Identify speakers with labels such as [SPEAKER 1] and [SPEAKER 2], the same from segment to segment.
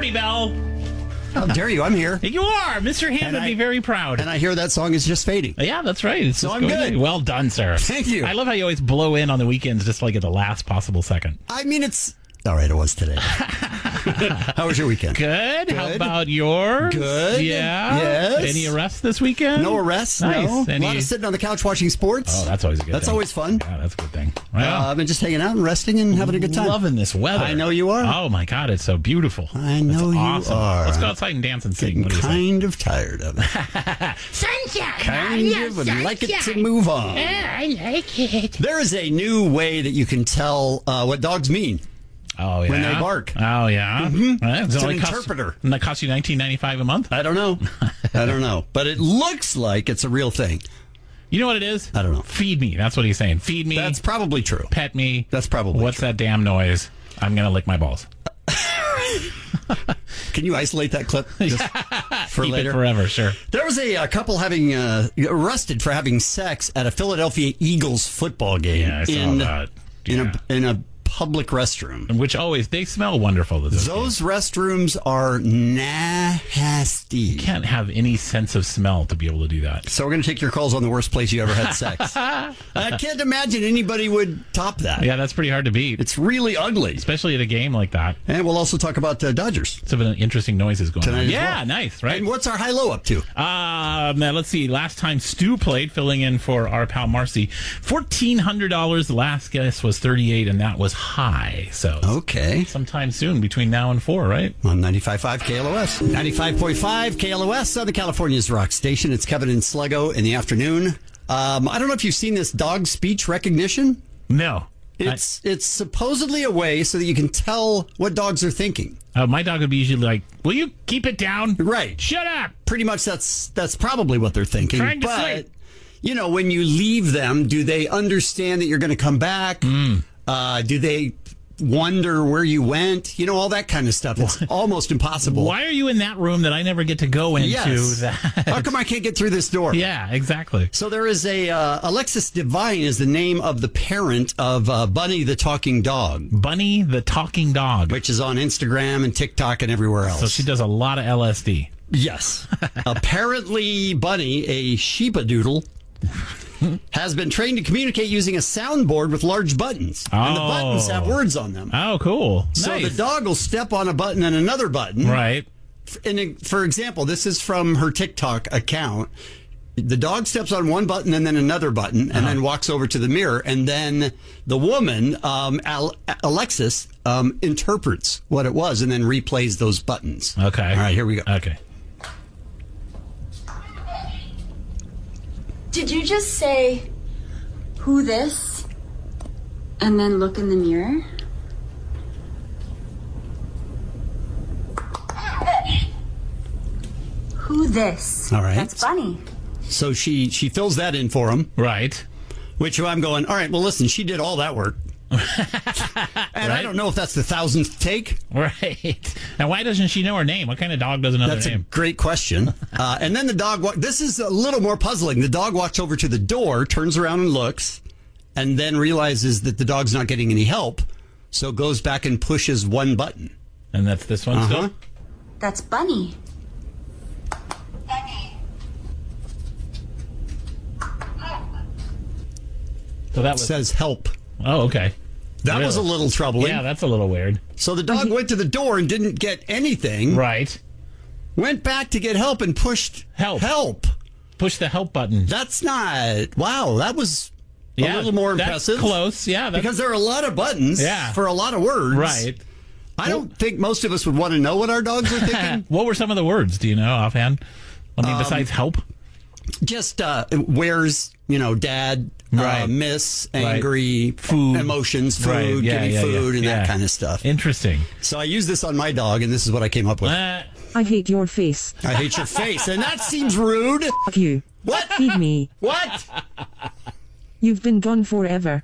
[SPEAKER 1] Army Bell.
[SPEAKER 2] How dare you? I'm here.
[SPEAKER 1] You are. Mr. Hand would be very proud.
[SPEAKER 2] And I hear that song is just fading.
[SPEAKER 1] Yeah, that's right. It's
[SPEAKER 2] So
[SPEAKER 1] just
[SPEAKER 2] I'm
[SPEAKER 1] going
[SPEAKER 2] good.
[SPEAKER 1] Well done, sir.
[SPEAKER 2] Thank you.
[SPEAKER 1] I love how you always blow in on the weekends just like at the last possible second.
[SPEAKER 2] I mean, it's... All right, it was today. How was your weekend?
[SPEAKER 1] Good. How about yours?
[SPEAKER 2] Good.
[SPEAKER 1] Yeah.
[SPEAKER 2] Yes.
[SPEAKER 1] Any arrests this weekend?
[SPEAKER 2] No arrests.
[SPEAKER 1] Nice.
[SPEAKER 2] No. A lot of sitting on the couch watching sports.
[SPEAKER 1] Oh, that's always a good
[SPEAKER 2] That's
[SPEAKER 1] thing.
[SPEAKER 2] always fun.
[SPEAKER 1] Yeah, that's a good thing. Well,
[SPEAKER 2] I've been just hanging out and resting and having a good time.
[SPEAKER 1] loving this weather.
[SPEAKER 2] I know you are.
[SPEAKER 1] Oh, my God. It's so beautiful.
[SPEAKER 2] I know
[SPEAKER 1] It's
[SPEAKER 2] you
[SPEAKER 1] awesome.
[SPEAKER 2] are.
[SPEAKER 1] Let's go outside and dance and sing.
[SPEAKER 2] Getting
[SPEAKER 1] What do you say?
[SPEAKER 2] kind of tired of it.
[SPEAKER 3] Sunshine.
[SPEAKER 2] Kind of would like it to move on.
[SPEAKER 3] I like it.
[SPEAKER 2] There is a new way that you can tell what dogs mean.
[SPEAKER 1] Oh, yeah.
[SPEAKER 2] When they bark.
[SPEAKER 1] Oh, yeah.
[SPEAKER 2] It's an interpreter.
[SPEAKER 1] And that costs you $19.95 a month?
[SPEAKER 2] I don't know. I don't know. But it looks like it's a real thing.
[SPEAKER 1] You know what it is?
[SPEAKER 2] I don't know.
[SPEAKER 1] Feed me. That's what he's saying. Feed me.
[SPEAKER 2] That's probably true.
[SPEAKER 1] Pet me.
[SPEAKER 2] That's probably
[SPEAKER 1] What's
[SPEAKER 2] true.
[SPEAKER 1] that damn noise? I'm going to lick my balls.
[SPEAKER 2] Can you isolate that clip just for
[SPEAKER 1] Keep
[SPEAKER 2] later?
[SPEAKER 1] it forever, sure.
[SPEAKER 2] There was a couple having arrested for having sex at a Philadelphia Eagles football game
[SPEAKER 1] Yeah, I saw that. Yeah.
[SPEAKER 2] in a public restroom.
[SPEAKER 1] Which always, they smell wonderful.
[SPEAKER 2] Those restrooms are nasty.
[SPEAKER 1] You can't have any sense of smell to be able to do that.
[SPEAKER 2] So we're going to take your calls on the worst place you ever had sex. I can't imagine anybody would top that.
[SPEAKER 1] Yeah, that's pretty hard to beat.
[SPEAKER 2] It's really ugly.
[SPEAKER 1] Especially at a game like that.
[SPEAKER 2] And we'll also talk about Dodgers.
[SPEAKER 1] Some interesting noises going
[SPEAKER 2] Tonight
[SPEAKER 1] on.
[SPEAKER 2] as
[SPEAKER 1] Yeah,
[SPEAKER 2] well.
[SPEAKER 1] nice, right?
[SPEAKER 2] And what's our high-low up to?
[SPEAKER 1] Let's see. Last time Stu played, filling in for our pal Marcy, $1,400. The last guess was $38, and that was high. So
[SPEAKER 2] Okay.
[SPEAKER 1] sometime soon, between now and 4, right?
[SPEAKER 2] On 95.5 KLOS. 95.5 KLOS, Southern California's rock station. It's Kevin and Sluggo in the afternoon. I don't know if you've seen this dog speech recognition.
[SPEAKER 1] No.
[SPEAKER 2] It's supposedly a way so that you can tell what dogs are thinking.
[SPEAKER 1] My dog would be usually like, "Will you keep it down?
[SPEAKER 2] Right.
[SPEAKER 1] Shut up."
[SPEAKER 2] Pretty much that's probably what they're thinking.
[SPEAKER 1] Trying to
[SPEAKER 2] but,
[SPEAKER 1] sleep.
[SPEAKER 2] you know, when you leave them, do they understand that you're going to come back? Do they wonder where you went? You know, all that kind of stuff. It's almost impossible.
[SPEAKER 1] Why are you in that room that I never get to go into?
[SPEAKER 2] Yes.
[SPEAKER 1] That?
[SPEAKER 2] How come I can't get through this door?
[SPEAKER 1] Yeah, exactly.
[SPEAKER 2] So there is a Alexis Devine is the name of the parent of Bunny the talking dog,
[SPEAKER 1] Bunny the talking dog.
[SPEAKER 2] which is on Instagram and TikTok and everywhere else.
[SPEAKER 1] So she does a lot of LSD.
[SPEAKER 2] Yes. Apparently, Bunny, a sheepadoodle, has been trained to communicate using a soundboard with large buttons. And the buttons have words on them.
[SPEAKER 1] Oh, cool.
[SPEAKER 2] So
[SPEAKER 1] Nice.
[SPEAKER 2] the dog will step on a button and another button.
[SPEAKER 1] Right.
[SPEAKER 2] And for example, this is from her TikTok account. The dog steps on one button and then another button and then walks over to the mirror. And then the woman, Alexis, interprets what it was and then replays those buttons.
[SPEAKER 1] Okay.
[SPEAKER 2] All right, here we go.
[SPEAKER 1] Okay.
[SPEAKER 4] Did you just say, who this? And then look in the mirror? Who this?
[SPEAKER 2] All right.
[SPEAKER 4] That's Bunny.
[SPEAKER 2] So she fills that in for him,
[SPEAKER 1] Right.
[SPEAKER 2] which I'm going, all right, well, listen, she did all that work. And I don't know if that's the 1,000th take.
[SPEAKER 1] Right. And why doesn't she know her name? What kind of dog doesn't know
[SPEAKER 2] That's
[SPEAKER 1] their
[SPEAKER 2] a
[SPEAKER 1] name?
[SPEAKER 2] great question. And then the dog, this is a little more puzzling. The dog walks over to the door, turns around and looks, and then realizes that the dog's not getting any help. So goes back and pushes one button.
[SPEAKER 1] And that's this one still?
[SPEAKER 4] That's Bunny.
[SPEAKER 1] So that
[SPEAKER 2] It
[SPEAKER 1] was.
[SPEAKER 2] says help.
[SPEAKER 1] Oh, okay.
[SPEAKER 2] That was a
[SPEAKER 1] Really?
[SPEAKER 2] little troubling.
[SPEAKER 1] Yeah, that's a little weird.
[SPEAKER 2] So the dog went to the door and didn't get anything.
[SPEAKER 1] Right.
[SPEAKER 2] Went back to get help and pushed
[SPEAKER 1] Help. Push the help button.
[SPEAKER 2] That's not, wow, that was a little more
[SPEAKER 1] that's
[SPEAKER 2] impressive.
[SPEAKER 1] close. Yeah. That's,
[SPEAKER 2] Because there are a lot of buttons
[SPEAKER 1] Yeah.
[SPEAKER 2] for a lot of words.
[SPEAKER 1] right.
[SPEAKER 2] I don't think most of us would want to know what our dogs are thinking.
[SPEAKER 1] What were some of the words? Do you know offhand? I mean, besides help?
[SPEAKER 2] Just where's, dad,
[SPEAKER 1] Right.
[SPEAKER 2] miss,
[SPEAKER 1] Right.
[SPEAKER 2] angry,
[SPEAKER 1] Food.
[SPEAKER 2] emotions, food,
[SPEAKER 1] Right. Yeah,
[SPEAKER 2] give me
[SPEAKER 1] yeah,
[SPEAKER 2] food,
[SPEAKER 1] yeah.
[SPEAKER 2] and
[SPEAKER 1] Yeah.
[SPEAKER 2] that kind of stuff.
[SPEAKER 1] Interesting.
[SPEAKER 2] So I used this on my dog, and this is what I came up with.
[SPEAKER 5] I hate your face.
[SPEAKER 2] I hate your face, and that seems rude.
[SPEAKER 5] F you.
[SPEAKER 2] What?
[SPEAKER 5] Feed me.
[SPEAKER 2] What?
[SPEAKER 5] You've been gone forever.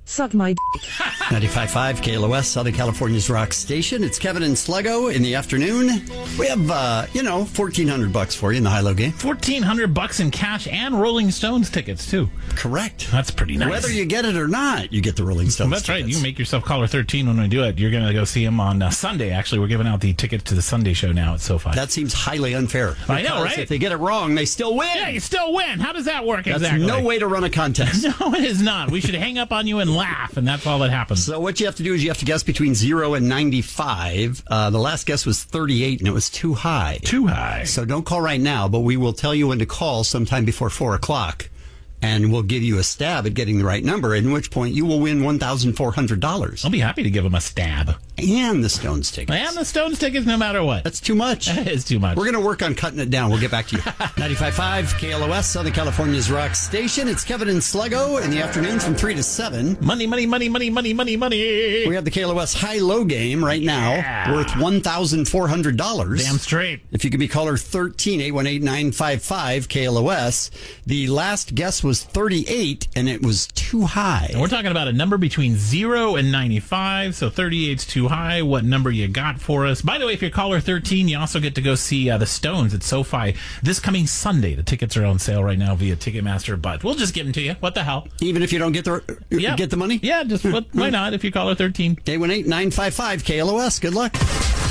[SPEAKER 5] Suck my dick.
[SPEAKER 2] 95.5 KLOS, Southern California's rock station. It's Kevin and Sluggo in the afternoon. We have, $1,400 for you in the high-low game.
[SPEAKER 1] $1,400 in cash and Rolling Stones tickets, too.
[SPEAKER 2] Correct.
[SPEAKER 1] That's pretty nice.
[SPEAKER 2] Whether you get it or not, you get the Rolling Stones
[SPEAKER 1] That's right.
[SPEAKER 2] tickets.
[SPEAKER 1] You make yourself caller 13 when we do it. You're going to go see him on Sunday, actually. We're giving out the tickets to the Sunday show now at SoFi.
[SPEAKER 2] That seems highly unfair.
[SPEAKER 1] I know,
[SPEAKER 2] Because
[SPEAKER 1] right?
[SPEAKER 2] If they get it wrong, they still win.
[SPEAKER 1] Yeah, you still win. How does that work
[SPEAKER 2] That's
[SPEAKER 1] exactly?
[SPEAKER 2] no way to run a contest.
[SPEAKER 1] No, it is not. We should hang up on you and laugh, and that's all that happens.
[SPEAKER 2] So what you have to do is you have to guess between 0 and 95. The last guess was 38, and it was too high.
[SPEAKER 1] Too high.
[SPEAKER 2] So don't call right now, but we will tell you when to call sometime before 4 o'clock. And we'll give you a stab at getting the right number, in which point you will win $1,400.
[SPEAKER 1] I'll be happy to give him a stab.
[SPEAKER 2] And the Stones tickets.
[SPEAKER 1] And the Stones tickets no matter what.
[SPEAKER 2] That's too much.
[SPEAKER 1] That is too much.
[SPEAKER 2] We're going to work on cutting it down. We'll get back to you. 95.5 KLOS, Southern California's rock station. It's Kevin and Sluggo in the afternoons from 3 to 7.
[SPEAKER 1] Money, money, money, money, money, money, money.
[SPEAKER 2] We have the KLOS high-low game right now,
[SPEAKER 1] Yeah.
[SPEAKER 2] worth $1,400.
[SPEAKER 1] Damn straight.
[SPEAKER 2] If you could be caller 13, 818-955 KLOS. The last guess was 38, and it was too high.
[SPEAKER 1] And we're talking about a number between 0 and 95, so 38's too high. What number you got for us? By the way, if you're caller 13, you also get to go see the Stones at SoFi this coming Sunday. The tickets are on sale right now via Ticketmaster, but we'll just give them to you. What the hell?
[SPEAKER 2] Even if you don't get the money?
[SPEAKER 1] Yeah, just why not if you're caller 13?
[SPEAKER 2] 818-955 KLOS. Good luck.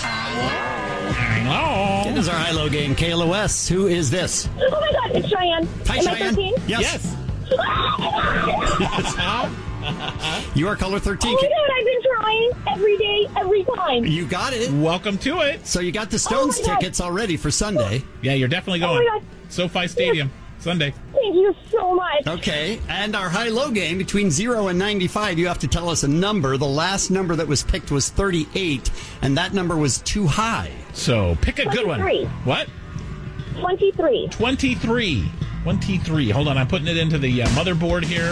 [SPEAKER 1] Hello.
[SPEAKER 2] It is our high-low game, KLOS. Who is this?
[SPEAKER 6] Oh my God, it's Cheyenne.
[SPEAKER 2] Hi,
[SPEAKER 6] Am
[SPEAKER 2] Cheyenne.
[SPEAKER 6] I 13?
[SPEAKER 2] Yes. You are caller 13.
[SPEAKER 6] Oh my God, I've been trying every day, every time.
[SPEAKER 2] You got it.
[SPEAKER 1] Welcome to it.
[SPEAKER 2] So you got the Stones
[SPEAKER 6] Oh my God.
[SPEAKER 2] tickets already for Sunday.
[SPEAKER 1] Yeah, you're definitely
[SPEAKER 6] Oh
[SPEAKER 1] going.
[SPEAKER 6] my God.
[SPEAKER 1] SoFi Stadium, Sunday.
[SPEAKER 6] Thank you so much.
[SPEAKER 2] Okay, and our high-low game between 0 and 95, you have to tell us a number. The last number that was picked was 38, and that number was too high.
[SPEAKER 1] So pick a good one.
[SPEAKER 6] 23.
[SPEAKER 1] What?
[SPEAKER 6] 23.
[SPEAKER 1] 23. 23. Hold on, I'm putting it into the motherboard here.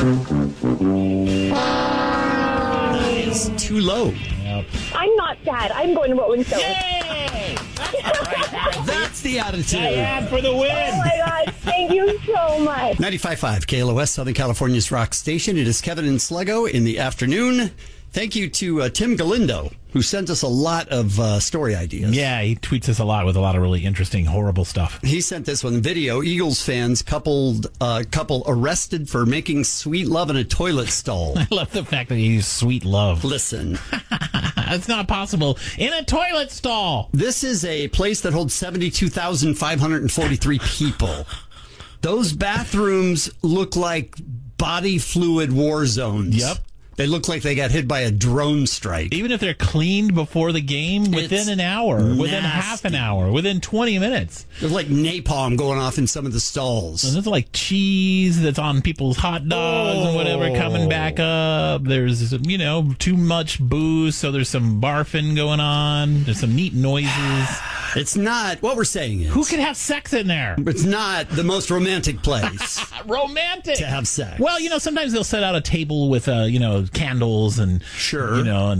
[SPEAKER 2] That is too low.
[SPEAKER 1] Yep.
[SPEAKER 6] I'm not sad. I'm going to Rolling Stones.
[SPEAKER 1] Yay!
[SPEAKER 2] That's the attitude.
[SPEAKER 1] And for the
[SPEAKER 6] Oh
[SPEAKER 1] win.
[SPEAKER 6] my God, thank you so much.
[SPEAKER 2] 95.5 KLOS, Southern California's rock station. It is Kevin and Sluggo in the afternoon. Thank you to Tim Galindo, who sent us a lot of story ideas.
[SPEAKER 1] Yeah, he tweets us a lot with a lot of really interesting, horrible stuff.
[SPEAKER 2] He sent this one video. Eagles fans couple arrested for making sweet love in a toilet stall.
[SPEAKER 1] I love the fact that he used sweet love.
[SPEAKER 2] Listen,
[SPEAKER 1] It's not possible. In a toilet stall.
[SPEAKER 2] this is a place that holds 72,543 people. Those bathrooms look like body fluid war zones.
[SPEAKER 1] Yep.
[SPEAKER 2] They look like they got hit by a drone strike.
[SPEAKER 1] Even if they're cleaned before the game, within
[SPEAKER 2] It's
[SPEAKER 1] an hour, within
[SPEAKER 2] nasty.
[SPEAKER 1] half an hour, within 20 minutes.
[SPEAKER 2] There's like napalm going off in some of the stalls.
[SPEAKER 1] And there's like cheese that's on people's hot dogs and whatever coming back up. There's, too much booze, so there's some barfing going on. There's some neat noises.
[SPEAKER 2] It's not, what we're saying is,
[SPEAKER 1] Who could have sex in there?
[SPEAKER 2] it's not the most romantic place
[SPEAKER 1] Romantic.
[SPEAKER 2] to have sex.
[SPEAKER 1] Well, sometimes they'll set out a table with, candles and,
[SPEAKER 2] Sure.
[SPEAKER 1] and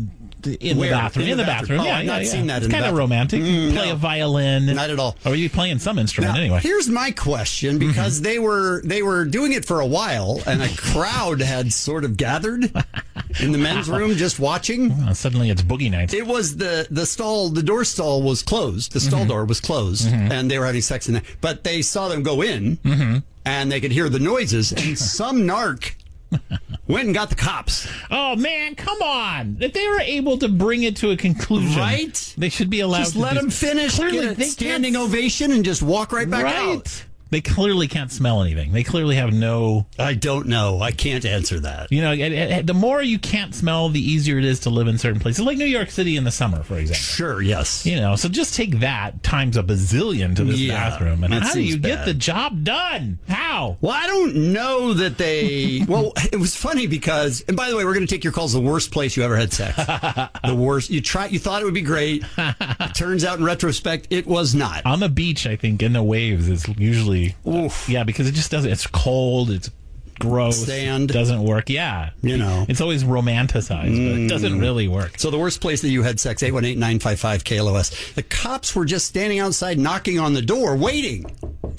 [SPEAKER 1] in
[SPEAKER 2] Where?
[SPEAKER 1] the bathroom.
[SPEAKER 2] In
[SPEAKER 1] In
[SPEAKER 2] the
[SPEAKER 1] the
[SPEAKER 2] bathroom.
[SPEAKER 1] bathroom.
[SPEAKER 2] Oh,
[SPEAKER 1] Yeah,
[SPEAKER 2] I've not
[SPEAKER 1] yeah,
[SPEAKER 2] seen that
[SPEAKER 1] It's
[SPEAKER 2] in the
[SPEAKER 1] kind of
[SPEAKER 2] bathroom.
[SPEAKER 1] romantic. You play
[SPEAKER 2] no.
[SPEAKER 1] a violin.
[SPEAKER 2] Not at all.
[SPEAKER 1] Or you'd be playing some instrument
[SPEAKER 2] Now,
[SPEAKER 1] anyway.
[SPEAKER 2] here's my question, because they were doing it for a while, and a crowd had sort of gathered in the men's room just watching.
[SPEAKER 1] Suddenly it's boogie night.
[SPEAKER 2] It was the stall, the door stall was closed. The stall door was closed, and they were having sex in there. But they saw them go in, and they could hear the noises, and some narc went and got the cops.
[SPEAKER 1] Oh, man, come on. If they were able to bring it to a conclusion,
[SPEAKER 2] Right?
[SPEAKER 1] they should be allowed
[SPEAKER 2] Just
[SPEAKER 1] to
[SPEAKER 2] let them finish,
[SPEAKER 1] Clearly,
[SPEAKER 2] get a
[SPEAKER 1] they
[SPEAKER 2] standing
[SPEAKER 1] can't-
[SPEAKER 2] ovation, and just walk right back out.
[SPEAKER 1] Right. They clearly can't smell anything. They clearly have no...
[SPEAKER 2] I don't know. I can't answer that.
[SPEAKER 1] the more you can't smell, the easier it is to live in certain places. Like New York City in the summer, for example.
[SPEAKER 2] Sure, yes.
[SPEAKER 1] So just take that times a bazillion to this
[SPEAKER 2] Yeah,
[SPEAKER 1] bathroom. And
[SPEAKER 2] that
[SPEAKER 1] how do you
[SPEAKER 2] seems
[SPEAKER 1] get
[SPEAKER 2] bad.
[SPEAKER 1] the job done? How?
[SPEAKER 2] Well, I don't know that they... Well, it was funny because... And by the way, we're going to take your calls the worst place you ever had sex. The worst. You thought it would be great. It turns out in retrospect, it was not.
[SPEAKER 1] On the beach, I think, in the waves is usually...
[SPEAKER 2] Oof.
[SPEAKER 1] Yeah, because it just doesn't... It's cold. It's gross.
[SPEAKER 2] Sand.
[SPEAKER 1] It doesn't work. Yeah. It's always romanticized, but it doesn't really work.
[SPEAKER 2] So the worst place that you had sex, 818-955-KLOS. The cops were just standing outside knocking on the door, waiting.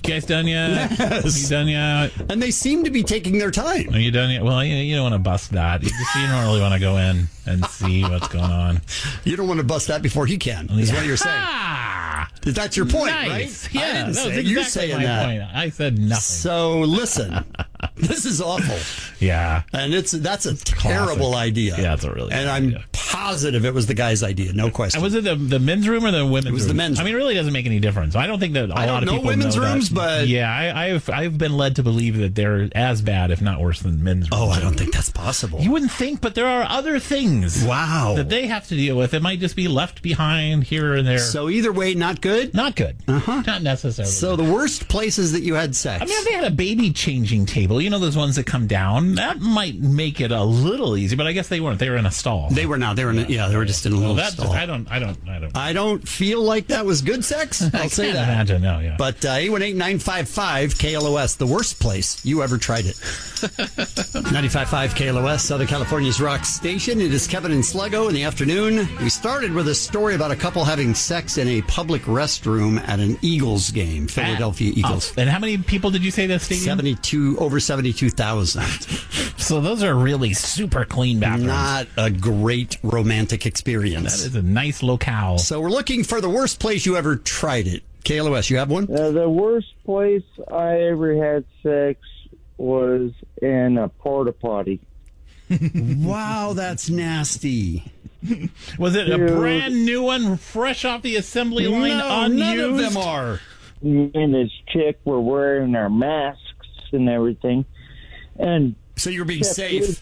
[SPEAKER 1] guys done yet?
[SPEAKER 2] Yes.
[SPEAKER 1] You done yet?
[SPEAKER 2] And they seem to be taking their time.
[SPEAKER 1] Are you done yet? Well, you don't want to bust that. You don't really want to go in and see what's going on.
[SPEAKER 2] You don't want to bust that before he can, is what you're saying.
[SPEAKER 1] Ah,
[SPEAKER 2] That's your point,
[SPEAKER 1] nice.
[SPEAKER 2] right?
[SPEAKER 1] Yeah,
[SPEAKER 2] I didn't
[SPEAKER 1] that
[SPEAKER 2] say
[SPEAKER 1] was
[SPEAKER 2] it. You're
[SPEAKER 1] exactly
[SPEAKER 2] saying
[SPEAKER 1] my
[SPEAKER 2] that.
[SPEAKER 1] point. I said nothing.
[SPEAKER 2] So listen, this is awful.
[SPEAKER 1] Yeah.
[SPEAKER 2] And that's a terrible idea.
[SPEAKER 1] Yeah, it's a really
[SPEAKER 2] And
[SPEAKER 1] bad
[SPEAKER 2] I'm
[SPEAKER 1] idea.
[SPEAKER 2] positive it was the guy's idea, no question.
[SPEAKER 1] Was it the men's room or the women's room?
[SPEAKER 2] It was the men's
[SPEAKER 1] I mean, it really doesn't make any difference. I don't think that a
[SPEAKER 2] I
[SPEAKER 1] lot
[SPEAKER 2] don't
[SPEAKER 1] of
[SPEAKER 2] know
[SPEAKER 1] people
[SPEAKER 2] women's
[SPEAKER 1] know
[SPEAKER 2] rooms,
[SPEAKER 1] that.
[SPEAKER 2] but-
[SPEAKER 1] Yeah, I've been led to believe that they're as bad, if not worse, than men's rooms.
[SPEAKER 2] Oh, I don't think that's possible.
[SPEAKER 1] You wouldn't think, but there are other things.
[SPEAKER 2] Wow.
[SPEAKER 1] That they have to deal with. It might just be left behind here and there.
[SPEAKER 2] So either way, not good?
[SPEAKER 1] Not good.
[SPEAKER 2] Uh-huh.
[SPEAKER 1] Not necessarily.
[SPEAKER 2] So the worst places that you had sex.
[SPEAKER 1] I mean, if they had a baby changing table, you know those ones that come down, that might make it a little easy, but I guess they weren't. They were in a stall.
[SPEAKER 2] They were not. They were in they were just in a little stall.
[SPEAKER 1] I don't.
[SPEAKER 2] I don't feel like that was good sex. I'll say
[SPEAKER 1] can't
[SPEAKER 2] that.
[SPEAKER 1] imagine, no, yeah.
[SPEAKER 2] But 818-955-KLOS, the worst place you ever tried it. 95.5 KLOS, Southern California's rock station. It is Kevin and Sluggo in the afternoon. We started with a story about a couple having sex in a public restroom at an Eagles game, Philadelphia Eagles.
[SPEAKER 1] And how many people did you say that stadium?
[SPEAKER 2] Over 72,000.
[SPEAKER 1] So those are really super clean bathrooms.
[SPEAKER 2] Not a great romantic experience.
[SPEAKER 1] That is a nice locale.
[SPEAKER 2] So we're looking for the worst place you ever tried it. KLOS, you have one?
[SPEAKER 7] The worst place I ever had sex was in a porta potty.
[SPEAKER 2] Wow, that's nasty.
[SPEAKER 1] Was it a brand new one, fresh off the assembly line, unused?
[SPEAKER 2] None of them are.
[SPEAKER 7] Me and this chick were wearing our masks and everything. And
[SPEAKER 2] So you're being safe.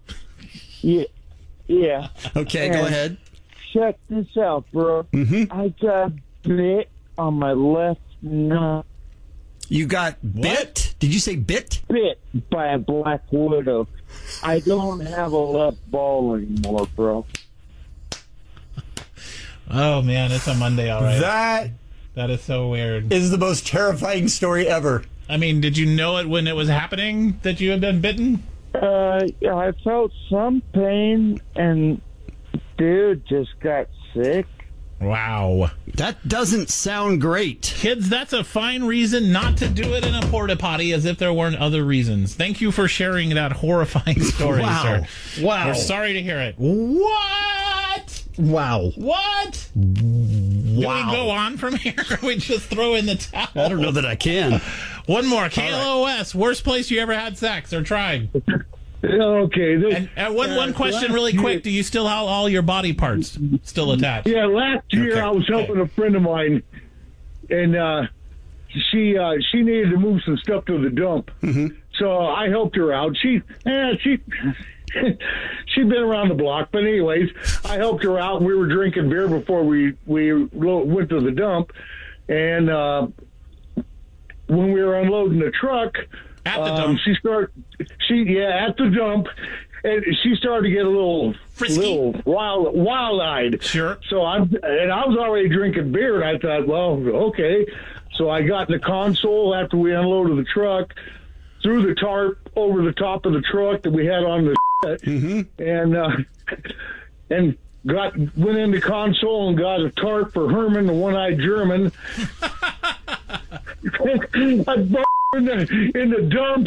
[SPEAKER 7] Yeah.
[SPEAKER 2] Okay,
[SPEAKER 7] And
[SPEAKER 2] go ahead.
[SPEAKER 7] Check this out, bro.
[SPEAKER 2] Mm-hmm.
[SPEAKER 7] I got bit on my left nut.
[SPEAKER 2] You got bit? Did you say bit?
[SPEAKER 7] Bit by a black widow. I don't have a left ball anymore, bro.
[SPEAKER 1] Oh, man, it's a Monday, all right. That is so weird.
[SPEAKER 2] is the most terrifying story ever.
[SPEAKER 1] I mean, did you know it when it was happening that you had been bitten?
[SPEAKER 7] I felt some pain, and dude just got sick.
[SPEAKER 1] Wow.
[SPEAKER 2] That doesn't sound great.
[SPEAKER 1] Kids, that's a fine reason not to do it in a porta potty, as if there weren't other reasons. Thank you for sharing that horrifying story,
[SPEAKER 2] Wow.
[SPEAKER 1] sir.
[SPEAKER 2] Wow.
[SPEAKER 1] We're sorry to hear it. What?
[SPEAKER 2] Wow.
[SPEAKER 1] What? Do we
[SPEAKER 2] Wow.
[SPEAKER 1] go on from here, or we just throw in the towel?
[SPEAKER 2] I don't know that I can.
[SPEAKER 1] One more. KLOS, worst place you ever had sex or tried?
[SPEAKER 7] Okay.
[SPEAKER 1] And one question really quick. Do you still have all your body parts still attached?
[SPEAKER 7] Yeah, last year
[SPEAKER 2] Okay.
[SPEAKER 7] I was helping a friend of mine, and she needed to move some stuff to the dump. Mm-hmm. So I helped her out. She'd been around the block, but anyways, I helped her out. We were drinking beer before we went to the dump, and when we were unloading the truck,
[SPEAKER 1] At the dump.
[SPEAKER 7] at the dump, and she started to get a little
[SPEAKER 1] Frisky?
[SPEAKER 7] wild-eyed.
[SPEAKER 1] Sure.
[SPEAKER 7] So I was already drinking beer, and I thought, well, okay. So I got in the console after we unloaded the truck, threw the tarp over the top of the truck that we had on the and went in the console and got a tarp for Herman, the one-eyed German. I in the dump.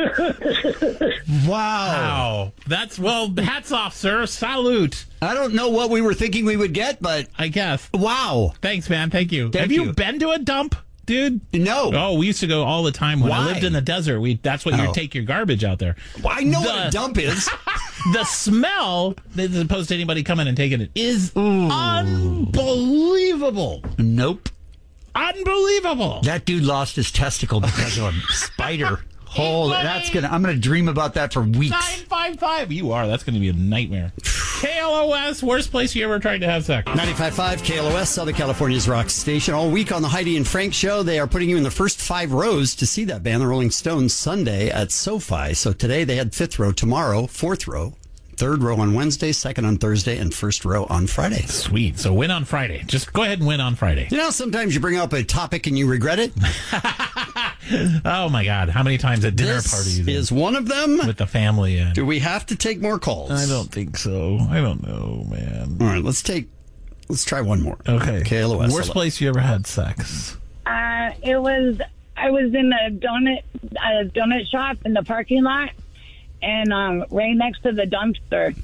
[SPEAKER 2] Wow.
[SPEAKER 1] That's, hats off, sir. Salute.
[SPEAKER 2] I don't know what we were thinking we would get, but
[SPEAKER 1] I guess.
[SPEAKER 2] wow.
[SPEAKER 1] Thanks, man. Thank you.
[SPEAKER 2] Thank
[SPEAKER 1] Have you
[SPEAKER 2] you.
[SPEAKER 1] been to a dump, dude?
[SPEAKER 2] No.
[SPEAKER 1] Oh, we used to go all the time when I
[SPEAKER 2] Why?
[SPEAKER 1] lived in the desert. That's when you
[SPEAKER 2] Oh.
[SPEAKER 1] take your garbage out there.
[SPEAKER 2] I know what a dump is.
[SPEAKER 1] The smell, as opposed to anybody coming and taking it, is unbelievable.
[SPEAKER 2] Nope.
[SPEAKER 1] Unbelievable.
[SPEAKER 2] That dude lost his testicle because of a spider. I'm gonna dream about that for weeks.
[SPEAKER 1] 955. You are. That's going to be a nightmare. KLOS, worst place you ever tried to have sex.
[SPEAKER 2] 95.5 KLOS, Southern California's rock station. All week on the Heidi and Frank show, they are putting you in the first 5 rows to see that band, the Rolling Stones, Sunday at SoFi. So today they had 5th row, tomorrow 4th row, 3rd row on Wednesday, 2nd on Thursday, and 1st row on Friday.
[SPEAKER 1] Sweet. So win on Friday. Just go ahead and win on Friday.
[SPEAKER 2] You know, sometimes you bring up a topic and you regret it.
[SPEAKER 1] Oh, my God. How many times at dinner
[SPEAKER 2] This
[SPEAKER 1] parties
[SPEAKER 2] is one of them.
[SPEAKER 1] with the family? And
[SPEAKER 2] Do we have to take more calls?
[SPEAKER 1] I don't think so. I don't know, man.
[SPEAKER 2] All right, let's try one more.
[SPEAKER 1] Okay.
[SPEAKER 2] KLOS.
[SPEAKER 1] Worst place you ever had sex?
[SPEAKER 8] It was I was in a donut shop in the parking lot, and right next to the dumpster.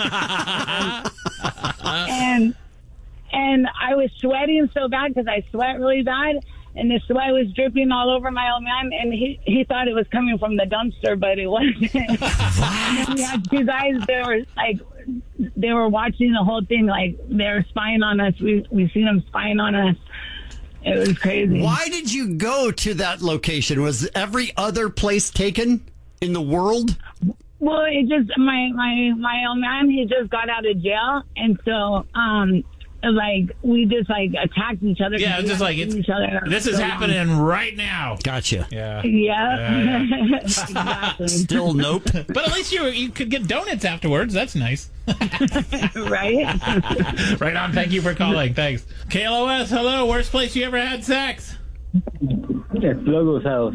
[SPEAKER 8] and I was sweating so bad because I sweat really bad, and the sweat was dripping all over my old man, and he thought it was coming from the dumpster, but it wasn't. And we had two guys they were watching the whole thing, like they were spying on us. We seen them spying on us. It was crazy.
[SPEAKER 2] Why did you go to that location? Was every other place taken in the world?
[SPEAKER 8] Well, it just my old man, he just got out of jail, and so we just attacked each other.
[SPEAKER 1] Yeah, just like
[SPEAKER 8] each other.
[SPEAKER 1] This is happening right now.
[SPEAKER 2] Gotcha.
[SPEAKER 1] Yeah.
[SPEAKER 8] Exactly.
[SPEAKER 2] Still nope.
[SPEAKER 1] But at least you could get donuts afterwards. That's nice.
[SPEAKER 8] Right?
[SPEAKER 1] Right on. Thank you for calling. Thanks. KLOS, hello. Worst place you ever had sex?
[SPEAKER 9] It's Logo's house.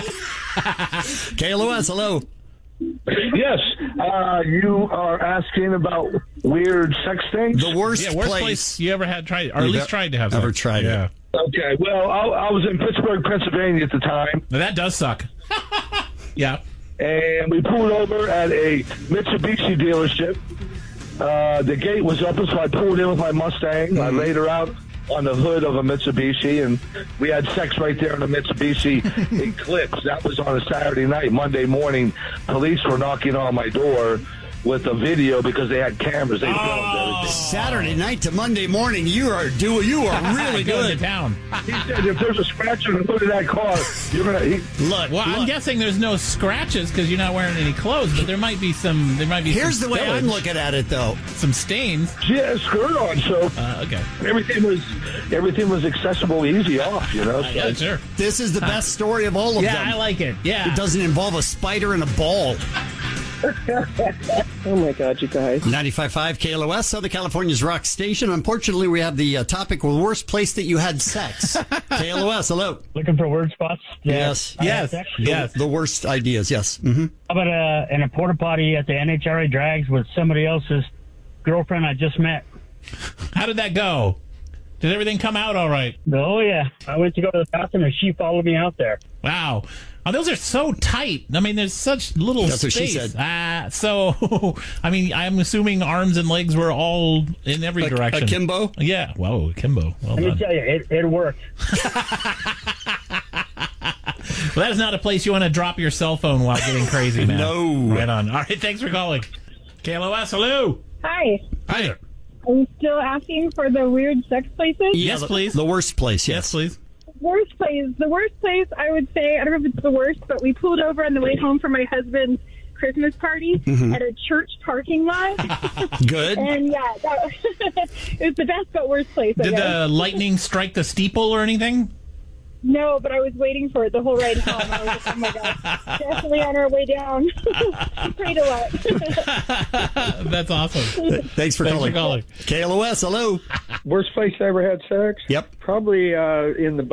[SPEAKER 2] KLOS, hello.
[SPEAKER 7] Yes, you are asking about weird sex things?
[SPEAKER 2] The worst,
[SPEAKER 1] place you ever had tried, or at least tried to have
[SPEAKER 2] ever
[SPEAKER 1] sex.
[SPEAKER 2] tried it.
[SPEAKER 7] Okay, well, I was in Pittsburgh, Pennsylvania at the time.
[SPEAKER 1] Now, that does suck. Yeah.
[SPEAKER 7] And we pulled over at a Mitsubishi dealership. The gate was open, so I pulled in with my Mustang. I laid her out on the hood of a Mitsubishi, and we had sex right there in the Mitsubishi Eclipse. That was on a Saturday night. Monday morning, police were knocking on my door with a video because they had cameras. They filmed everything.
[SPEAKER 2] Saturday night to Monday morning, you are really
[SPEAKER 1] Going
[SPEAKER 2] good.
[SPEAKER 1] to town.
[SPEAKER 7] He said, if there's a scratch on the hood of that car, you're going to...
[SPEAKER 2] Look,
[SPEAKER 1] I'm guessing there's no scratches because you're not wearing any clothes, but there might be some.
[SPEAKER 2] Here's
[SPEAKER 1] some
[SPEAKER 2] the way I'm
[SPEAKER 1] spillage,
[SPEAKER 2] looking at it, though.
[SPEAKER 1] some stains.
[SPEAKER 7] She had a skirt on, so
[SPEAKER 1] Okay.
[SPEAKER 7] everything was accessible, easy off, you know? So
[SPEAKER 1] Yeah, sure.
[SPEAKER 2] This is the best story of all of
[SPEAKER 1] Yeah,
[SPEAKER 2] them.
[SPEAKER 1] I like it. Yeah.
[SPEAKER 2] It doesn't involve a spider and a ball.
[SPEAKER 9] Oh my God, you guys.
[SPEAKER 2] 95.5 KLOS, Southern California's rock station. Unfortunately, we have the topic with worst place that you had sex. KLOS, hello.
[SPEAKER 9] Looking for word spots?
[SPEAKER 2] Yes.
[SPEAKER 1] Yes. Yes.
[SPEAKER 2] The worst ideas, yes. Mm-hmm.
[SPEAKER 9] How about in a porta potty at the NHRA Drags with somebody else's girlfriend I just met?
[SPEAKER 1] How did that go? Did everything come out all right?
[SPEAKER 9] Oh, yeah. I went to go to the bathroom and she followed me out there.
[SPEAKER 1] Wow. Oh, those are so tight. I mean, there's such little
[SPEAKER 2] That's what she
[SPEAKER 1] space.
[SPEAKER 2] said.
[SPEAKER 1] So, I mean, I'm assuming arms and legs were all in every direction.
[SPEAKER 2] Akimbo?
[SPEAKER 1] Yeah. Whoa, Akimbo. Well
[SPEAKER 9] Let me
[SPEAKER 1] done.
[SPEAKER 9] tell you, it worked.
[SPEAKER 1] Well, that is not a place you want to drop your cell phone while getting crazy, man.
[SPEAKER 2] No.
[SPEAKER 1] Right on. All right, thanks for calling. KLOS, hello.
[SPEAKER 6] Hi.
[SPEAKER 1] Hi there.
[SPEAKER 6] Are you still asking for the weird sex places?
[SPEAKER 1] Yes, please.
[SPEAKER 2] The worst place, yes.
[SPEAKER 1] Yes, please.
[SPEAKER 6] Worst place. The worst place, I would say, I don't know if it's the worst, but we pulled over on the way home from my husband's Christmas party at a church parking lot.
[SPEAKER 2] Good.
[SPEAKER 6] And yeah, it was the best but worst place. I
[SPEAKER 1] Did
[SPEAKER 6] guess.
[SPEAKER 1] the lightning strike the steeple or anything?
[SPEAKER 6] No, but I was waiting for it the whole ride home. I was like, oh my God, definitely on our way down. Prayed a lot.
[SPEAKER 1] That's awesome.
[SPEAKER 2] Thanks for calling. KLOS, hello.
[SPEAKER 10] Worst place I ever had sex?
[SPEAKER 2] Yep.
[SPEAKER 10] Probably in the butt.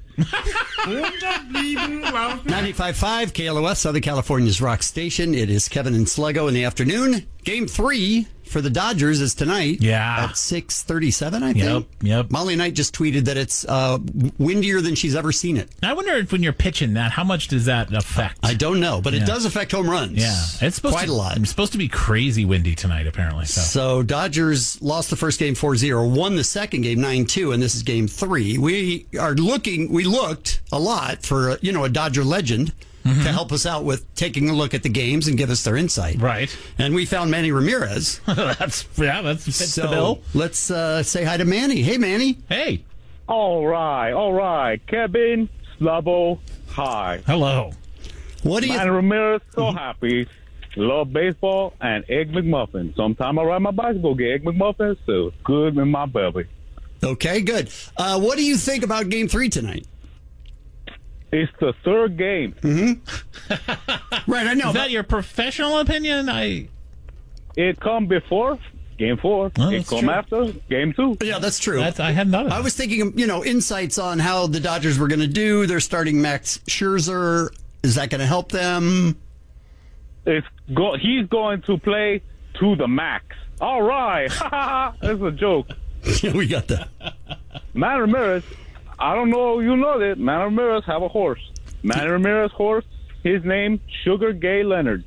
[SPEAKER 2] 95.5 KLOS, Southern California's rock station. It is Kevin and Sluggo in the afternoon. Game 3 for the Dodgers is tonight.
[SPEAKER 1] Yeah.
[SPEAKER 2] At 6:37, I think.
[SPEAKER 1] Yep.
[SPEAKER 2] Molly Knight just tweeted that it's windier than she's ever seen it.
[SPEAKER 1] I wonder if when you're pitching that, how much does that affect?
[SPEAKER 2] I don't know, but it does affect home runs.
[SPEAKER 1] Yeah. It's supposed
[SPEAKER 2] quite
[SPEAKER 1] to,
[SPEAKER 2] a lot.
[SPEAKER 1] It's supposed to be crazy windy tonight, apparently.
[SPEAKER 2] So Dodgers lost the first game 4-0, won the second game 9-2, and this is game 3. We looked a lot for, a Dodger legend to help us out with taking a look at the games and give us their insight.
[SPEAKER 1] Right.
[SPEAKER 2] And we found Manny Ramirez.
[SPEAKER 1] That's fits the bill.
[SPEAKER 2] Let's say hi to Manny. Hey, Manny.
[SPEAKER 1] Hey.
[SPEAKER 10] All right. Kevin, Slavo, hi.
[SPEAKER 1] Hello.
[SPEAKER 2] What do you...
[SPEAKER 10] Manny Ramirez, so happy. Love baseball and Egg McMuffin. Sometime I ride my bicycle, get Egg McMuffin, so good in my belly.
[SPEAKER 2] Okay, good. What do you think about Game 3 tonight?
[SPEAKER 10] It's the third game.
[SPEAKER 2] Right, I know.
[SPEAKER 1] Is that your professional opinion?
[SPEAKER 10] It come before Game 4.
[SPEAKER 1] Well,
[SPEAKER 10] it
[SPEAKER 1] that's
[SPEAKER 10] come
[SPEAKER 1] true.
[SPEAKER 10] after Game 2.
[SPEAKER 2] Yeah, that's true.
[SPEAKER 1] I hadn't thought of
[SPEAKER 2] I
[SPEAKER 1] that.
[SPEAKER 2] was thinking, insights on how the Dodgers were going to do. They're starting Max Scherzer. Is that going to help them?
[SPEAKER 10] He's going to play to the max. All right. That's a joke.
[SPEAKER 2] Yeah, we got that.
[SPEAKER 10] Manny Ramirez, I don't know if you know that. Manny Ramirez have a horse. Manny Ramirez horse, his name, Sugar Gay Leonard.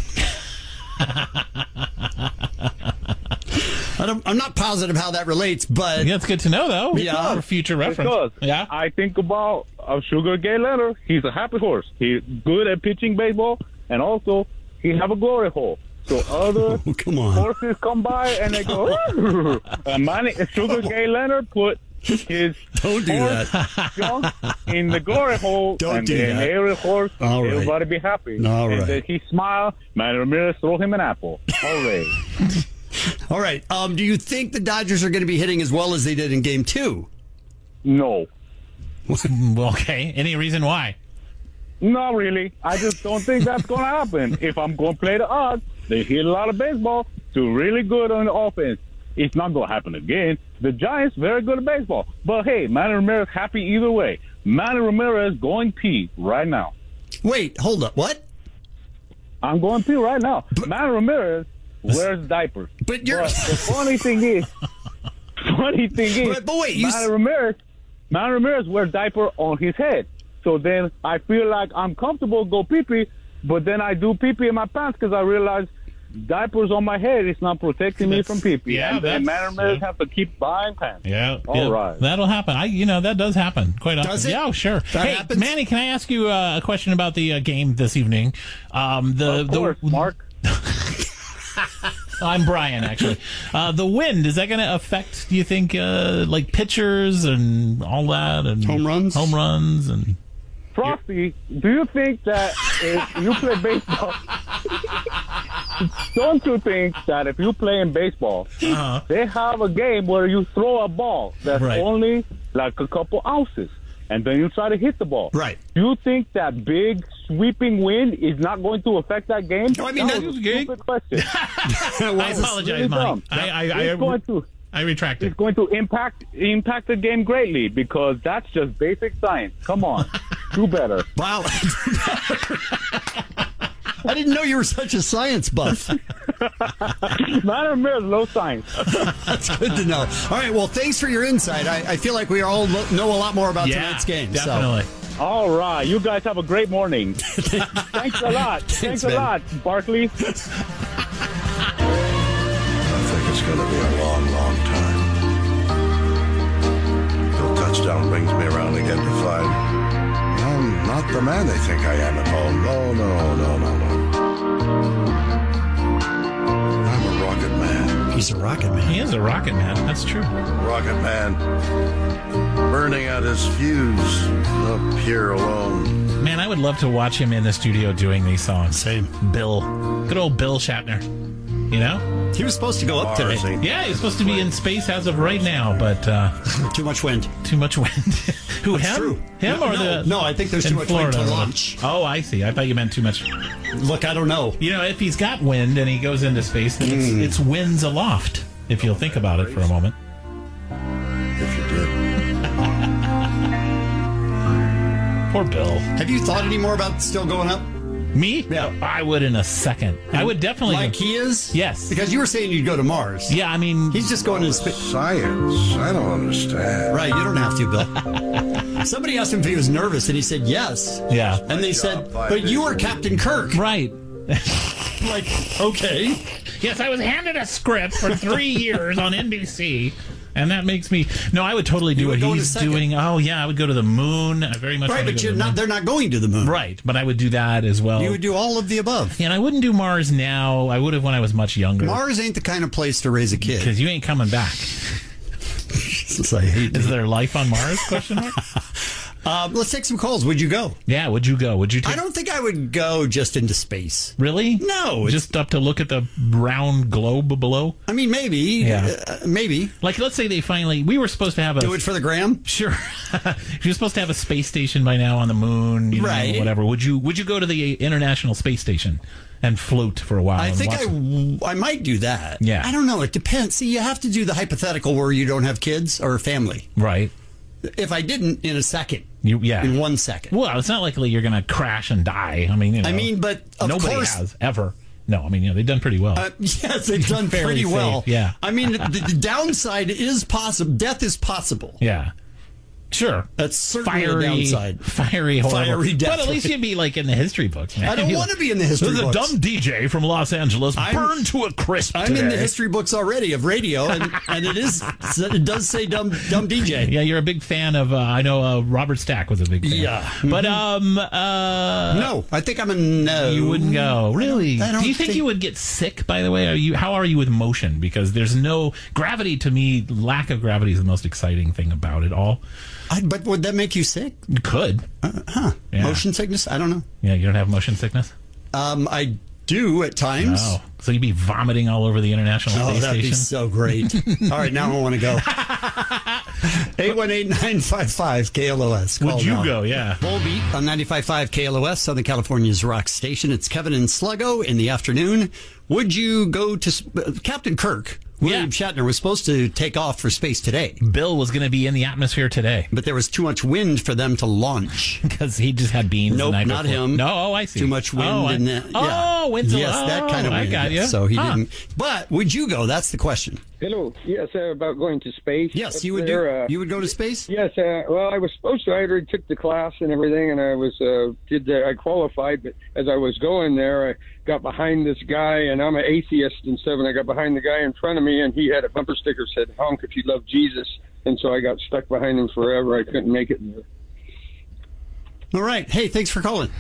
[SPEAKER 2] I'm not positive how that relates, but...
[SPEAKER 1] Yeah, it's good to know, though.
[SPEAKER 2] Yeah.
[SPEAKER 1] For future reference.
[SPEAKER 10] Because
[SPEAKER 1] yeah.
[SPEAKER 10] I think about Sugar Gay Leonard. He's a happy horse. He's good at pitching baseball, and also he have a glory hole. So other
[SPEAKER 2] come on.
[SPEAKER 10] horses come by and they go, Sugar Gay Leonard put his
[SPEAKER 2] Don't do
[SPEAKER 10] horse junk in the glory hole.
[SPEAKER 2] Don't
[SPEAKER 10] and
[SPEAKER 2] do
[SPEAKER 10] then
[SPEAKER 2] that.
[SPEAKER 10] every horse,
[SPEAKER 2] All right.
[SPEAKER 10] everybody be happy.
[SPEAKER 2] All
[SPEAKER 10] and
[SPEAKER 2] right.
[SPEAKER 10] then he smile. Manny Ramirez throw him an apple. Hooray.
[SPEAKER 2] All right. Do you think the Dodgers are going to be hitting as well as they did in Game 2?
[SPEAKER 10] No.
[SPEAKER 1] Okay. Any reason why?
[SPEAKER 10] Not really. I just don't think that's going to happen. If I'm going to play the odds, they hit a lot of baseball, do really good on the offense. It's not going to happen again. The Giants, very good at baseball. But, hey, Manny Ramirez happy either way. Manny Ramirez going pee right now.
[SPEAKER 2] Wait, hold up. What?
[SPEAKER 10] I'm going pee right now. Manny Ramirez wears diapers.
[SPEAKER 2] But you're...
[SPEAKER 10] the funny thing is,
[SPEAKER 2] But wait,
[SPEAKER 10] Manny Ramirez wears diaper on his head. So then I feel like I'm comfortable go pee-pee, but then I do pee-pee in my pants because I realize diapers on my head is not protecting me from pee-pee.
[SPEAKER 1] Yeah,
[SPEAKER 10] and then Manny Ramirez have to keep buying pants.
[SPEAKER 1] Yeah.
[SPEAKER 10] All right.
[SPEAKER 1] That'll happen. That does happen quite often.
[SPEAKER 2] Does it?
[SPEAKER 1] Yeah, sure.
[SPEAKER 2] That
[SPEAKER 1] hey,
[SPEAKER 2] happens?
[SPEAKER 1] Manny, can I ask you a question about the game this evening?
[SPEAKER 10] Of course, Mark.
[SPEAKER 1] I'm Brian, actually. The wind, is that going to affect, do you think, like pitchers and all that? And
[SPEAKER 2] Home runs?
[SPEAKER 1] Home runs and...
[SPEAKER 10] Frosty, do you think that if you play baseball, don't you think that if you play in baseball, they have a game where you throw a ball that's
[SPEAKER 1] Right.
[SPEAKER 10] only like a couple ounces, and then you try to hit the ball?
[SPEAKER 2] Right.
[SPEAKER 10] Do you think that big sweeping wind is not going to affect that game?
[SPEAKER 2] No, I mean,
[SPEAKER 10] that
[SPEAKER 2] that
[SPEAKER 10] was a
[SPEAKER 1] was good.
[SPEAKER 10] stupid question.
[SPEAKER 1] I apologize,
[SPEAKER 10] really
[SPEAKER 1] Monty.
[SPEAKER 10] dumb.
[SPEAKER 1] I retract
[SPEAKER 10] It's
[SPEAKER 1] it.
[SPEAKER 10] going to impact the game greatly because that's just basic science. Come on, do better.
[SPEAKER 2] Wow. I didn't know you were such a science buff.
[SPEAKER 10] Manny Ramirez, low science.
[SPEAKER 2] That's good to know. All right, well, thanks for your insight. I feel like we all know a lot more about tonight's game.
[SPEAKER 1] Definitely.
[SPEAKER 10] All right, you guys have a great morning. Thanks a lot. Thanks a
[SPEAKER 2] man.
[SPEAKER 10] lot, Barkley.
[SPEAKER 11] I think it's going to be a long, long time. The touchdown brings me around again to find I'm not the man they think I am at home. No. I'm a rocket man.
[SPEAKER 2] He's a rocket man.
[SPEAKER 1] He is a rocket man. That's true.
[SPEAKER 11] Rocket man. Burning out his fuse up here alone.
[SPEAKER 1] Man, I would love to watch him in the studio doing these songs.
[SPEAKER 2] Same.
[SPEAKER 1] Bill. Good old Bill Shatner. You know?
[SPEAKER 2] He was supposed to go up today.
[SPEAKER 1] Yeah, he's supposed to be in space as of right now, but
[SPEAKER 2] Too much wind.
[SPEAKER 1] too much wind. Who,
[SPEAKER 2] That's
[SPEAKER 1] him?
[SPEAKER 2] true.
[SPEAKER 1] Him or the...
[SPEAKER 2] No, I think there's
[SPEAKER 1] in
[SPEAKER 2] too much wind to
[SPEAKER 1] Florida.
[SPEAKER 2] launch.
[SPEAKER 1] Oh, I see. I thought you meant too much.
[SPEAKER 2] Look, I don't know.
[SPEAKER 1] You know, if he's got wind and he goes into space, then it's winds aloft, if you'll think about it for a moment.
[SPEAKER 11] If you did.
[SPEAKER 1] Poor Bill.
[SPEAKER 2] Have you thought any more about still going up?
[SPEAKER 1] Me?
[SPEAKER 2] Yeah.
[SPEAKER 1] I would in a second. I would definitely...
[SPEAKER 2] Like he is?
[SPEAKER 1] Yes.
[SPEAKER 2] Because you were saying you'd go to Mars.
[SPEAKER 1] Yeah, I mean...
[SPEAKER 2] He's just going to space.
[SPEAKER 11] Science. I don't understand.
[SPEAKER 2] Right, you don't have to, Bill. Somebody asked him if he was nervous, and he said yes.
[SPEAKER 1] Yeah.
[SPEAKER 2] And they said, but you were Captain Kirk.
[SPEAKER 1] Right.
[SPEAKER 2] Like, okay.
[SPEAKER 1] Yes, I was handed a script for 3 years on NBC, and that makes me... No, I would totally do
[SPEAKER 2] You
[SPEAKER 1] what
[SPEAKER 2] would go in
[SPEAKER 1] he's
[SPEAKER 2] a second.
[SPEAKER 1] doing. Oh, yeah, I would go to the moon. I very much
[SPEAKER 2] Right,
[SPEAKER 1] want to
[SPEAKER 2] but
[SPEAKER 1] go
[SPEAKER 2] you're
[SPEAKER 1] to the moon.
[SPEAKER 2] they're not going to the moon.
[SPEAKER 1] Right, but I would do that as well.
[SPEAKER 2] You would do all of the above.
[SPEAKER 1] And I wouldn't do Mars now. I would have when I was much younger.
[SPEAKER 2] Mars ain't the kind of place to raise a kid.
[SPEAKER 1] Because you ain't coming back.
[SPEAKER 2] Jesus, I hate
[SPEAKER 1] Is
[SPEAKER 2] it.
[SPEAKER 1] there life on Mars? Question mark.
[SPEAKER 2] Let's take some calls. Would you go?
[SPEAKER 1] Yeah, would you go? Would you take...
[SPEAKER 2] I don't think I would go just into space.
[SPEAKER 1] Really?
[SPEAKER 2] No. it's-
[SPEAKER 1] Just up to look at the round globe below?
[SPEAKER 2] I mean, maybe.
[SPEAKER 1] Yeah.
[SPEAKER 2] Maybe.
[SPEAKER 1] Like, let's say they finally... We were supposed to have a...
[SPEAKER 2] Do it for the gram?
[SPEAKER 1] Sure. You're supposed to have a space station by now on the moon, you know,
[SPEAKER 2] Right.
[SPEAKER 1] whatever. Would you go to the International Space Station and float for a while?
[SPEAKER 2] I
[SPEAKER 1] and
[SPEAKER 2] think
[SPEAKER 1] watch
[SPEAKER 2] I might do that.
[SPEAKER 1] Yeah.
[SPEAKER 2] I don't know. It depends. See, you have to do the hypothetical where you don't have kids or family.
[SPEAKER 1] Right.
[SPEAKER 2] If I didn't, in a second.
[SPEAKER 1] Yeah.
[SPEAKER 2] In 1 second.
[SPEAKER 1] Well, it's not likely you're going to crash and die. I mean, you know,
[SPEAKER 2] I mean, but of
[SPEAKER 1] nobody
[SPEAKER 2] course.
[SPEAKER 1] has ever. No, I mean, you know, they've done pretty well.
[SPEAKER 2] Yes, they've done
[SPEAKER 1] Fairly
[SPEAKER 2] pretty well.
[SPEAKER 1] safe, yeah.
[SPEAKER 2] I mean, the downside is possible. Death is possible.
[SPEAKER 1] Yeah. Sure.
[SPEAKER 2] That's certainly a downside.
[SPEAKER 1] Fiery, horrible.
[SPEAKER 2] Fiery death.
[SPEAKER 1] But at least you'd be like in the history books, man.
[SPEAKER 2] I don't want to be in the history
[SPEAKER 1] There's
[SPEAKER 2] books.
[SPEAKER 1] a dumb DJ from Los Angeles burned to a crisp
[SPEAKER 2] I'm
[SPEAKER 1] today.
[SPEAKER 2] in the history books already of radio, and it does say dumb DJ.
[SPEAKER 1] Yeah, you're a big fan of, I know Robert Stack was a big fan.
[SPEAKER 2] Yeah.
[SPEAKER 1] But,
[SPEAKER 2] no, I think I'm a no.
[SPEAKER 1] You wouldn't go. Really?
[SPEAKER 2] I don't
[SPEAKER 1] Do you think you would get sick, by the way? How are you with motion? Because there's no gravity to me. Lack of gravity is the most exciting thing about it all.
[SPEAKER 2] But would that make you sick?
[SPEAKER 1] You could.
[SPEAKER 2] Yeah. Motion sickness? I don't know.
[SPEAKER 1] Yeah, you don't have motion sickness?
[SPEAKER 2] I do at times.
[SPEAKER 1] Oh, so you'd be vomiting all over the International Space
[SPEAKER 2] that'd
[SPEAKER 1] Station?
[SPEAKER 2] be so great. All right, now I want to go. 818-955-KLOS.
[SPEAKER 1] Would you go? Yeah.
[SPEAKER 2] Volbeat on 95.5 KLOS, Southern California's rock station. It's Kevin and Sluggo in the afternoon. Would you go to Captain Kirk? William Shatner was supposed to take off for space today.
[SPEAKER 1] Bill was going to be in the atmosphere today.
[SPEAKER 2] But there was too much wind for them to launch.
[SPEAKER 1] Because he just had beans
[SPEAKER 2] Nope,
[SPEAKER 1] the night
[SPEAKER 2] not
[SPEAKER 1] before.
[SPEAKER 2] him.
[SPEAKER 1] No, I see.
[SPEAKER 2] Too much wind.
[SPEAKER 1] Wind's
[SPEAKER 2] yes, that kind of wind.
[SPEAKER 1] I got you.
[SPEAKER 2] So he didn't. But would you go? That's the question.
[SPEAKER 12] Hello. Yes, about going to space.
[SPEAKER 2] Yes, you would do. You would go to space?
[SPEAKER 12] Yes. Well, I was supposed to. I already took the class and everything, and I was I qualified. But as I was going there, I got behind this guy, and I'm an atheist and stuff. And I got behind the guy in front of me, and he had a bumper sticker that said "Honk if you love Jesus." And so I got stuck behind him forever. I couldn't make it there.
[SPEAKER 2] All right. Hey, thanks for calling.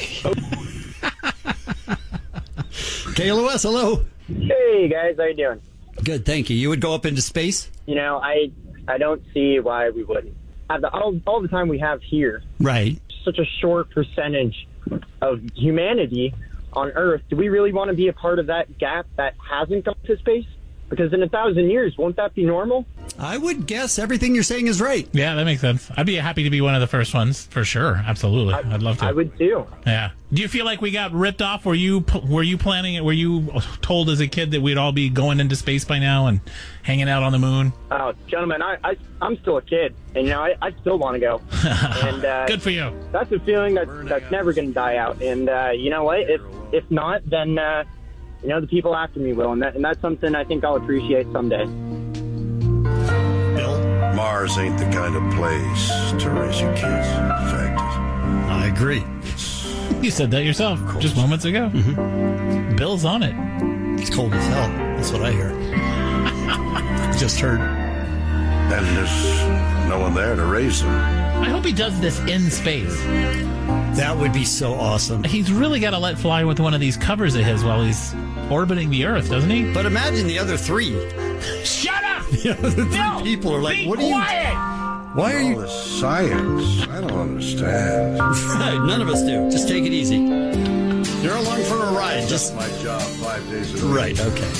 [SPEAKER 2] KLOS, hello.
[SPEAKER 13] Hey guys, how you doing?
[SPEAKER 2] Good, thank you. You would go up into space?
[SPEAKER 13] You know, I don't see why we wouldn't. All the time we have here.
[SPEAKER 2] Right.
[SPEAKER 13] Such a short percentage of humanity on Earth. Do we really want to be a part of that gap that hasn't gone to space? Because in 1,000 years, won't that be normal?
[SPEAKER 2] I would guess everything you're saying is right.
[SPEAKER 1] Yeah, that makes sense. I'd be happy to be one of the first ones, for sure. Absolutely. I'd love to.
[SPEAKER 13] I would too.
[SPEAKER 1] Yeah. Do you feel like we got ripped off? Were you planning it? Were you told as a kid that we'd all be going into space by now and hanging out on the moon?
[SPEAKER 13] Oh, gentlemen, I'm still a kid, and you know I still want to go. And
[SPEAKER 1] good for you.
[SPEAKER 13] That's a feeling that's never going to die out. And you know what? If not, then you know the people after me will, and that's something I think I'll appreciate someday.
[SPEAKER 11] Mars ain't the kind of place to raise your kids. In fact,
[SPEAKER 2] I agree.
[SPEAKER 1] You said that yourself just moments ago. Mm-hmm. Bill's on it.
[SPEAKER 2] It's cold as hell. That's what I hear. Just heard.
[SPEAKER 11] And there's no one there to raise them.
[SPEAKER 1] I hope he does this in space.
[SPEAKER 2] That would be so awesome.
[SPEAKER 1] He's really got to let fly with one of these covers of his while he's orbiting the Earth, doesn't he?
[SPEAKER 2] But imagine the other three.
[SPEAKER 1] Shut up!
[SPEAKER 2] The other three people are like, what are you... Why are you...
[SPEAKER 11] All this science. I don't understand.
[SPEAKER 2] Right, none of us do. Just take it easy. You're along for a ride.
[SPEAKER 11] Just my job 5 days a week.
[SPEAKER 2] Right, okay.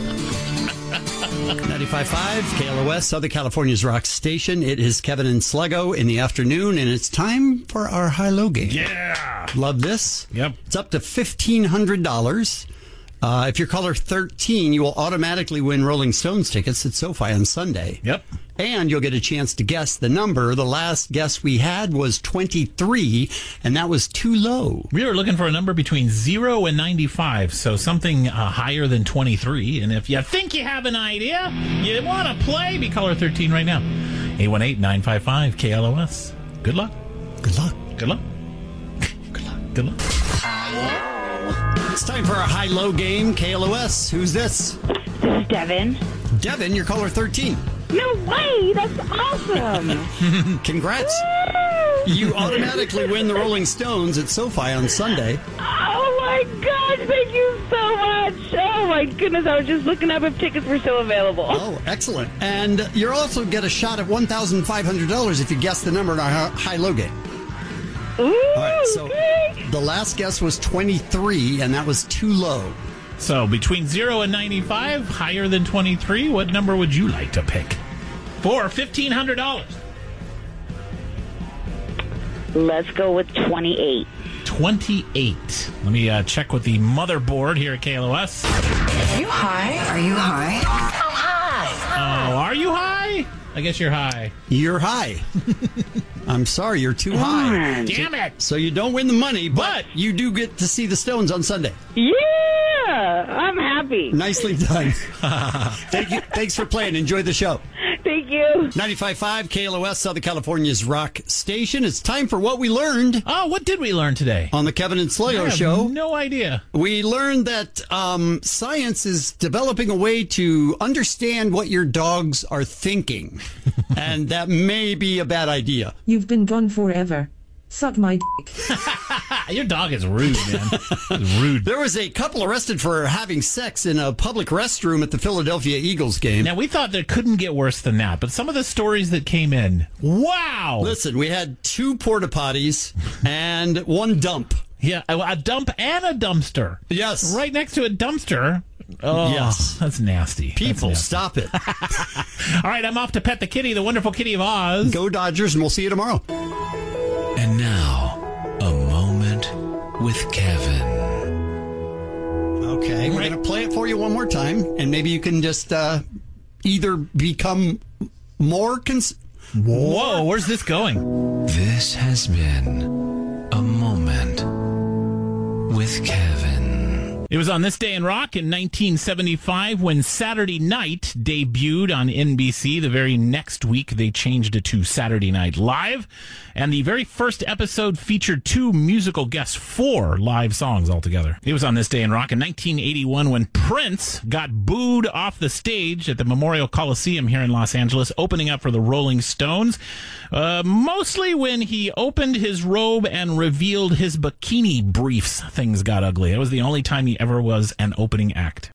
[SPEAKER 2] 95.5 KLOS, Southern California's rock station. It is Kevin and Sluggo in the afternoon, and it's time for our high-low game.
[SPEAKER 1] Yeah!
[SPEAKER 2] Love this?
[SPEAKER 1] Yep.
[SPEAKER 2] It's up to $1,500. If you're caller 13, you will automatically win Rolling Stones tickets at SoFi on Sunday.
[SPEAKER 1] Yep.
[SPEAKER 2] And you'll get a chance to guess the number. The last guess we had was 23, and that was too low.
[SPEAKER 1] We were looking for a number between 0 and 95, so something higher than 23. And if you think you have an idea, you want to play, be caller 13 right now. 818-955-KLOS. Good luck.
[SPEAKER 2] Good luck.
[SPEAKER 1] Good luck. Good luck. Good luck.
[SPEAKER 2] It's time for our high-low game. KLOS, who's this?
[SPEAKER 14] This is Devin.
[SPEAKER 2] Devin, you're caller 13.
[SPEAKER 14] No way! That's awesome!
[SPEAKER 2] Congrats. You automatically win the Rolling Stones at SoFi on Sunday.
[SPEAKER 14] Oh my gosh, thank you so much! Oh my goodness, I was just looking up if tickets were still available.
[SPEAKER 2] Oh, excellent. And you also get a shot at $1,500 if you guess the number in our high-low game.
[SPEAKER 14] Ooh,
[SPEAKER 2] all right, so the last guess was 23, and that was too low.
[SPEAKER 1] So between 0 and 95, higher than 23, what number would you like to pick for $1,500?
[SPEAKER 14] Let's go with 28.
[SPEAKER 1] 28. Let me check with the motherboard here at KLOS.
[SPEAKER 15] Are you high? Are you high?
[SPEAKER 3] I'm high.
[SPEAKER 1] Oh, are you high? I guess you're high.
[SPEAKER 2] You're high. I'm sorry, you're too high.
[SPEAKER 1] Damn it.
[SPEAKER 2] So you don't win the money, but you do get to see the Stones on Sunday.
[SPEAKER 14] Yeah, I'm happy.
[SPEAKER 2] Nicely done. Thank you. Thanks for playing. Enjoy the show.
[SPEAKER 14] Thank Thank you.
[SPEAKER 2] 95.5 KLOS, Southern California's rock station. It's time for What We Learned.
[SPEAKER 1] Oh, what did we learn today?
[SPEAKER 2] On the Kevin and Slayo
[SPEAKER 1] I have
[SPEAKER 2] show.
[SPEAKER 1] No idea.
[SPEAKER 2] We learned that science is developing a way to understand what your dogs are thinking. And that may be a bad idea.
[SPEAKER 5] You've been gone forever. Suck my dick.
[SPEAKER 1] Your dog is rude, man. It's rude.
[SPEAKER 2] There was a couple arrested for having sex in a public restroom at the Philadelphia Eagles game.
[SPEAKER 1] Now, we thought there couldn't get worse than that, but some of the stories that came in, wow!
[SPEAKER 2] Listen, we had 2 porta potties and 1 dump.
[SPEAKER 1] Yeah, a dump and a dumpster.
[SPEAKER 2] Yes.
[SPEAKER 1] Right next to a dumpster. Oh,
[SPEAKER 2] yes.
[SPEAKER 1] That's nasty.
[SPEAKER 2] People,
[SPEAKER 1] That's nasty.
[SPEAKER 2] stop it.
[SPEAKER 1] All right, I'm off to pet the kitty, the wonderful kitty of Oz.
[SPEAKER 2] Go Dodgers, and we'll see you tomorrow.
[SPEAKER 16] And now, a moment with Kevin.
[SPEAKER 2] Okay, we're going to play it for you one more time, and maybe you can just either become more...
[SPEAKER 1] Whoa, where's this going?
[SPEAKER 16] This has been a moment with Kevin.
[SPEAKER 1] It was on This Day in Rock in 1975 when Saturday Night debuted on NBC. The very next week, they changed it to Saturday Night Live. And the very first episode featured 2 musical guests, 4 live songs altogether. It was on This Day in Rock in 1981 when Prince got booed off the stage at the Memorial Coliseum here in Los Angeles, opening up for the Rolling Stones. Mostly when he opened his robe and revealed his bikini briefs, things got ugly. It was the only time he ever was an opening act.